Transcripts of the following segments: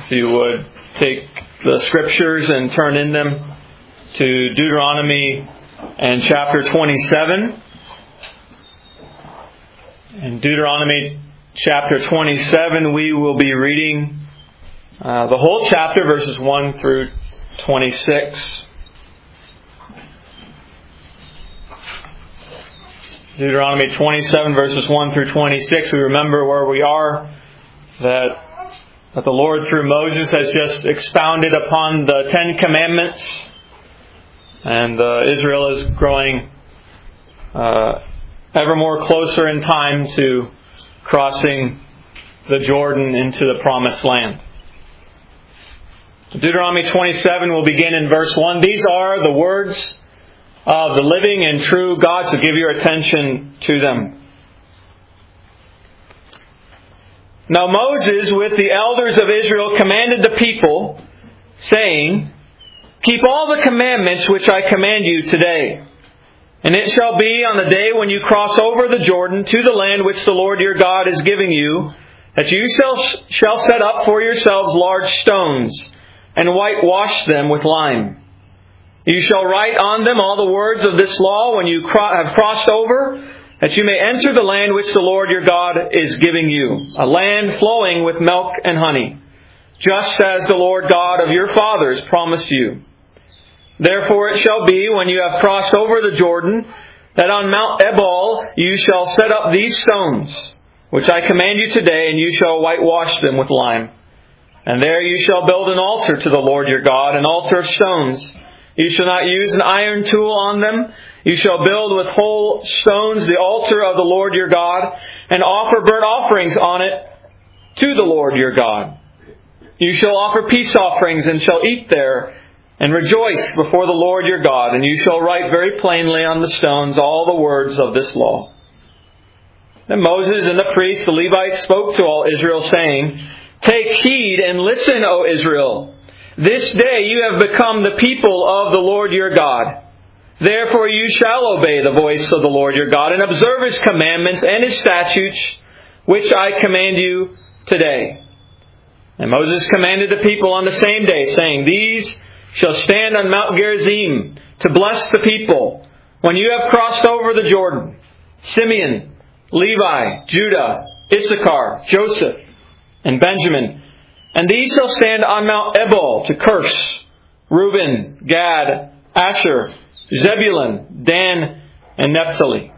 If you would take the Scriptures and turn in them to Deuteronomy and chapter 27. In Deuteronomy chapter 27, we will be reading the whole chapter, verses 1 through 26. Deuteronomy 27, verses 1 through 26. We remember where we are, that the Lord through Moses has just expounded upon the Ten Commandments, and Israel is growing ever more closer in time to crossing the Jordan into the Promised Land. Deuteronomy 27 will begin in verse 1. These are the words of the living and true God, so give your attention to them. Now Moses with the elders of Israel commanded the people, saying, Keep all the commandments which I command you today. And it shall be on the day when you cross over the Jordan to the land which the Lord your God is giving you, that you shall set up for yourselves large stones, and whitewash them with lime. You shall write on them all the words of this law when you have crossed over, that you may enter the land which the Lord your God is giving you, a land flowing with milk and honey, just as the Lord God of your fathers promised you. Therefore it shall be, when you have crossed over the Jordan, that on Mount Ebal you shall set up these stones, which I command you today, and you shall whitewash them with lime. And there you shall build an altar to the Lord your God, an altar of stones. You shall not use an iron tool on them. You shall build with whole stones the altar of the Lord your God, and offer burnt offerings on it to the Lord your God. You shall offer peace offerings, and shall eat there, and rejoice before the Lord your God. And you shall write very plainly on the stones all the words of this law. Then Moses and the priests, the Levites, spoke to all Israel, saying, Take heed and listen, O Israel. This day you have become the people of the Lord your God. Therefore you shall obey the voice of the Lord your God, and observe His commandments and His statutes, which I command you today. And Moses commanded the people on the same day, saying, These shall stand on Mount Gerizim to bless the people when you have crossed over the Jordan: Simeon, Levi, Judah, Issachar, Joseph, and Benjamin. And these shall stand on Mount Ebal to curse: Reuben, Gad, Asher, Zebulun, Dan, and Naphtali.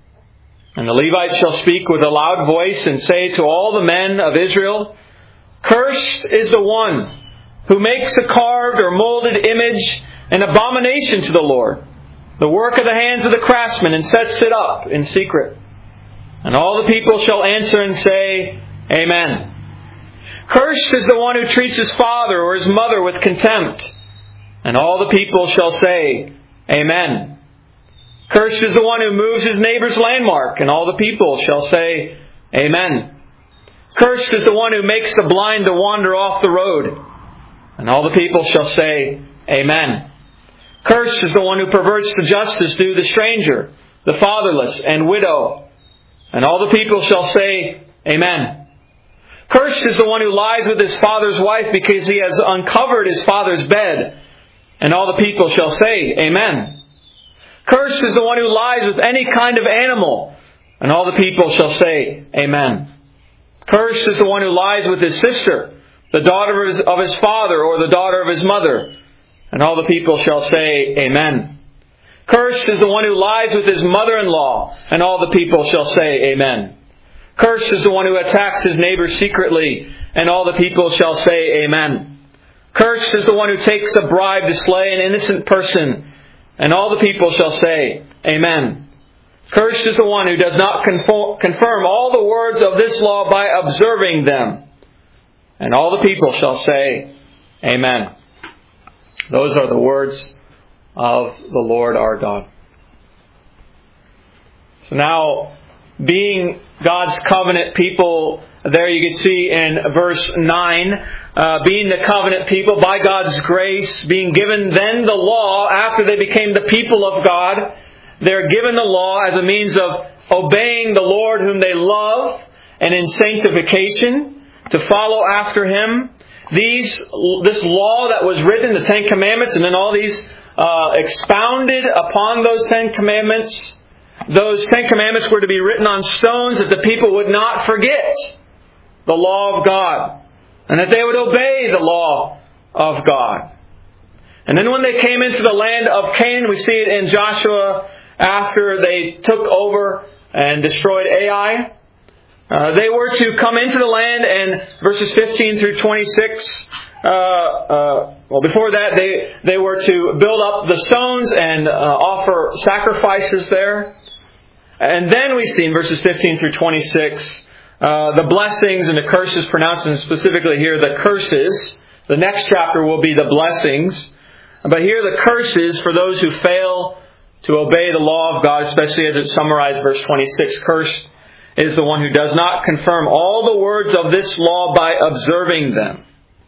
And the Levites shall speak with a loud voice and say to all the men of Israel, Cursed is the one who makes a carved or molded image, an abomination to the Lord, the work of the hands of the craftsman, and sets it up in secret. And all the people shall answer and say, Amen. Cursed is the one who treats his father or his mother with contempt. And all the people shall say, Amen. Cursed is the one who moves his neighbor's landmark. And all the people shall say, Amen. Cursed is the one who makes the blind to wander off the road. And all the people shall say, Amen. Cursed is the one who perverts the justice due to the stranger, the fatherless, and widow. And all the people shall say, Amen. Cursed is the one who lies with his father's wife, because he has uncovered his father's bed. And all the people shall say, Amen. Cursed is the one who lies with any kind of animal. And all the people shall say, Amen. Cursed is the one who lies with his sister, the daughter of his father, or the daughter of his mother. And all the people shall say, Amen. Cursed is the one who lies with his mother-in-law. And all the people shall say, Amen. Cursed is the one who attacks his neighbor secretly, and all the people shall say, Amen. Cursed is the one who takes a bribe to slay an innocent person, and all the people shall say, Amen. Cursed is the one who does not confirm all the words of this law by observing them, and all the people shall say, Amen. Those are the words of the Lord our God. So now, being God's covenant people, there you can see in verse 9, being the covenant people by God's grace, being given then the law after they became the people of God. They're given the law as a means of obeying the Lord whom they love, and in sanctification, to follow after Him. this law that was written, the Ten Commandments, and then all these expounded upon those Ten Commandments. Those Ten Commandments were to be written on stones that the people would not forget the law of God, and that they would obey the law of God. And then when they came into the land of Canaan, we see it in Joshua after they took over and destroyed Ai. They were to come into the land, and verses 15 through 26, before that they were to build up the stones and offer sacrifices there. And then we see in verses 15 through 26 the blessings and the curses pronounced, and specifically here the curses. The next chapter will be the blessings. But here the curses for those who fail to obey the law of God, especially as it's summarized, verse 26. Cursed is the one who does not confirm all the words of this law by observing them.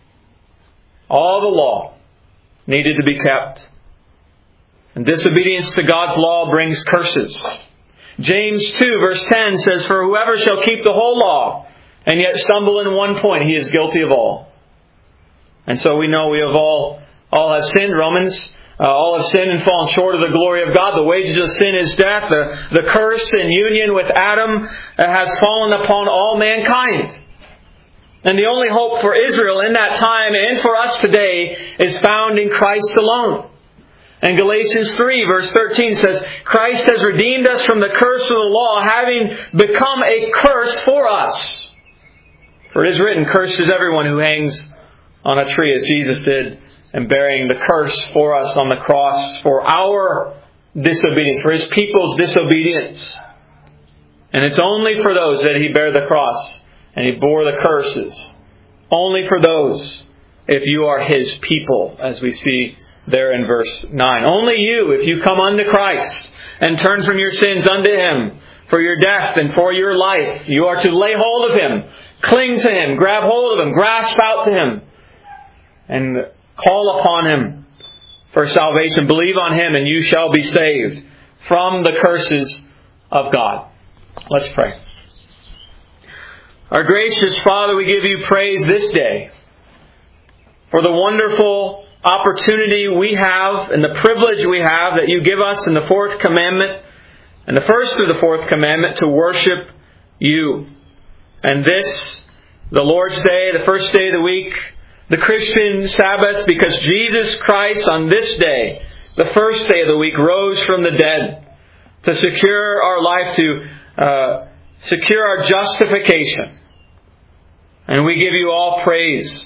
All the law needed to be kept. And disobedience to God's law brings curses. James 2 verse 10 says, "For whoever shall keep the whole law, and yet stumble in one point, he is guilty of all." And so we know we have all have sinned. Romans, all have sinned and fallen short of the glory of God. The wages of sin is death. The curse in union with Adam has fallen upon all mankind. And the only hope for Israel in that time and for us today is found in Christ alone. And Galatians 3 verse 13 says, "Christ has redeemed us from the curse of the law, having become a curse for us. For it is written, cursed is everyone who hangs on a tree," as Jesus did, and bearing the curse for us on the cross for our disobedience, for His people's disobedience. And it's only for those that He bare the cross and He bore the curses. Only for those, if you are His people, as we see there in verse 9. Only you, if you come unto Christ and turn from your sins unto Him for your death and for your life, you are to lay hold of Him, cling to Him, grab hold of Him, grasp out to Him, and call upon Him for salvation. Believe on Him and you shall be saved from the curses of God. Let's pray. Our gracious Father, we give You praise this day for the wonderful opportunity we have and the privilege we have that You give us in the fourth commandment and the first of the fourth commandment to worship You. And this, the Lord's Day, the first day of the week, the Christian Sabbath, because Jesus Christ on this day, the first day of the week, rose from the dead to secure our life, to secure our justification. And we give You all praise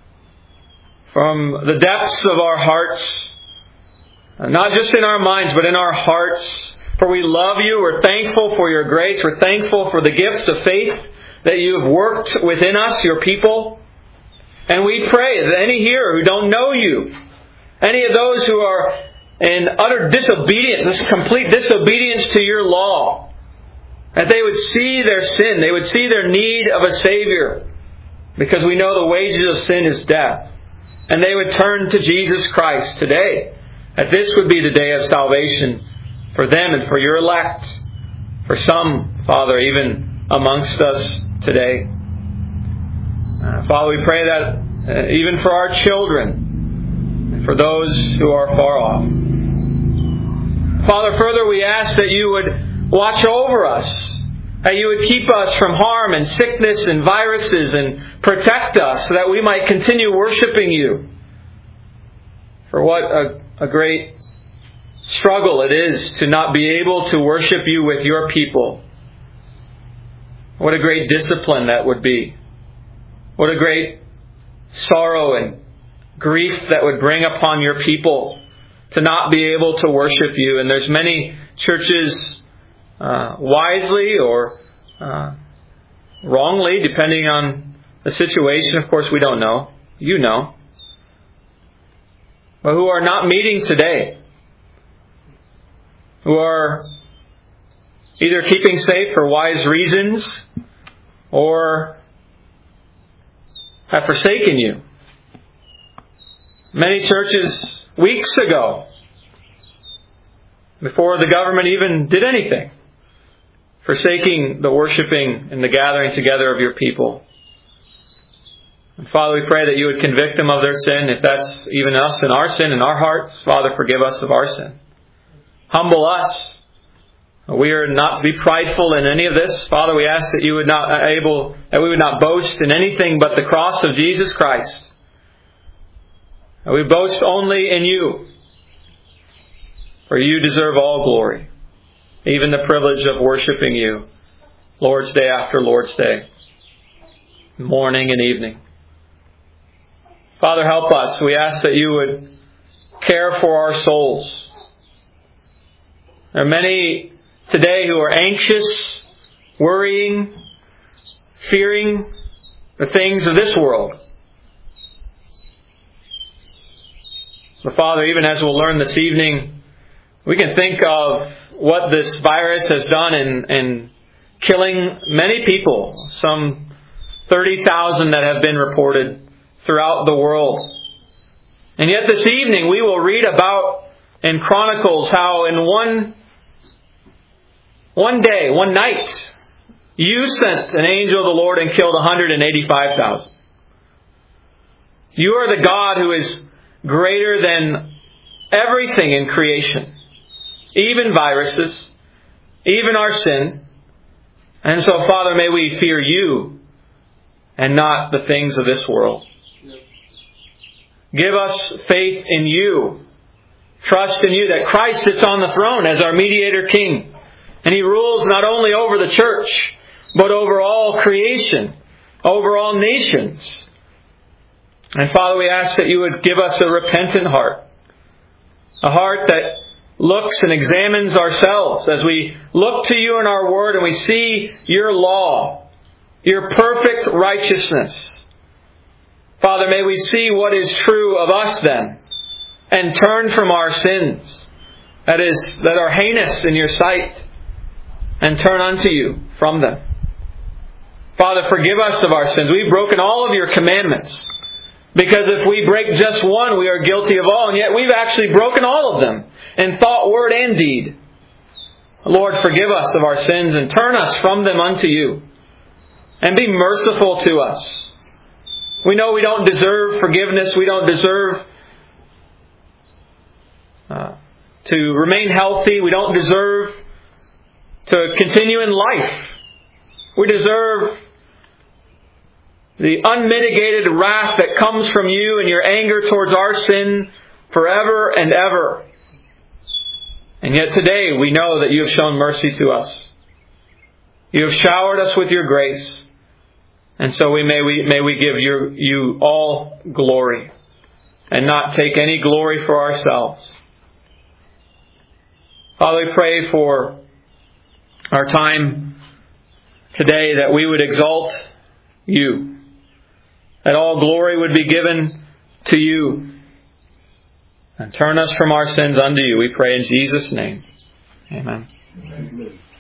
from the depths of our hearts, not just in our minds, but in our hearts. For we love You. We're thankful for Your grace. We're thankful for the gift of faith that You have worked within us, Your people. And we pray that any here who don't know You, any of those who are in utter disobedience, this complete disobedience to Your law, that they would see their sin, they would see their need of a Savior, because we know the wages of sin is death. And they would turn to Jesus Christ today, that this would be the day of salvation for them and for Your elect, for some, Father, even amongst us today. Father, we pray that even for our children, for those who are far off. Father, further we ask that You would watch over us, that You would keep us from harm and sickness and viruses and protect us so that we might continue worshiping You. For what a great struggle it is to not be able to worship You with Your people. What a great discipline that would be. What a great sorrow and grief that would bring upon Your people to not be able to worship You. And there's many churches wisely or wrongly, depending on the situation. Of course, we don't know. You know. But who are not meeting today. Who are either keeping safe for wise reasons or have forsaken You. Many churches weeks ago, before the government even did anything, forsaking the worshiping and the gathering together of Your people. And Father, we pray that you would convict them of their sin. If that's even us and our sin in our hearts, Father, forgive us of our sin. Humble us. We are not to be prideful in any of this. Father, we ask that we would not boast in anything but the cross of Jesus Christ. That we boast only in you. For you deserve all glory. Even the privilege of worshiping you. Lord's Day after Lord's Day. Morning and evening. Father, help us. We ask that you would care for our souls. There are many today who are anxious, worrying, fearing the things of this world. But Father, even as we'll learn this evening, we can think of what this virus has done in killing many people. Some 30,000 that have been reported throughout the world. And yet this evening we will read about in Chronicles how in one day, one night, you sent an angel of the Lord and killed 185,000. You are the God who is greater than everything in creation. Even viruses, even our sin. And so, Father, may we fear you and not the things of this world. Give us faith in you. Trust in you that Christ sits on the throne as our mediator king. And He rules not only over the church, but over all creation, over all nations. And Father, we ask that you would give us a repentant heart. A heart that looks and examines ourselves as we look to you in our word and we see your law, your perfect righteousness. Father, may we see what is true of us then and turn from our sins that are heinous in your sight and turn unto you from them. Father, forgive us of our sins. We've broken all of your commandments. Because if we break just one, we are guilty of all. And yet we've actually broken all of them in thought, word, and deed. Lord, forgive us of our sins and turn us from them unto you. And be merciful to us. We know we don't deserve forgiveness. We don't deserve to remain healthy. We don't deserve to continue in life. We deserve the unmitigated wrath that comes from you and your anger towards our sin forever and ever. And yet today we know that you have shown mercy to us. You have showered us with your grace. And so may we give you all glory and not take any glory for ourselves. Father, we pray for our time today that we would exalt you. That all glory would be given to you. And turn us from our sins unto you. We pray in Jesus' name. Amen.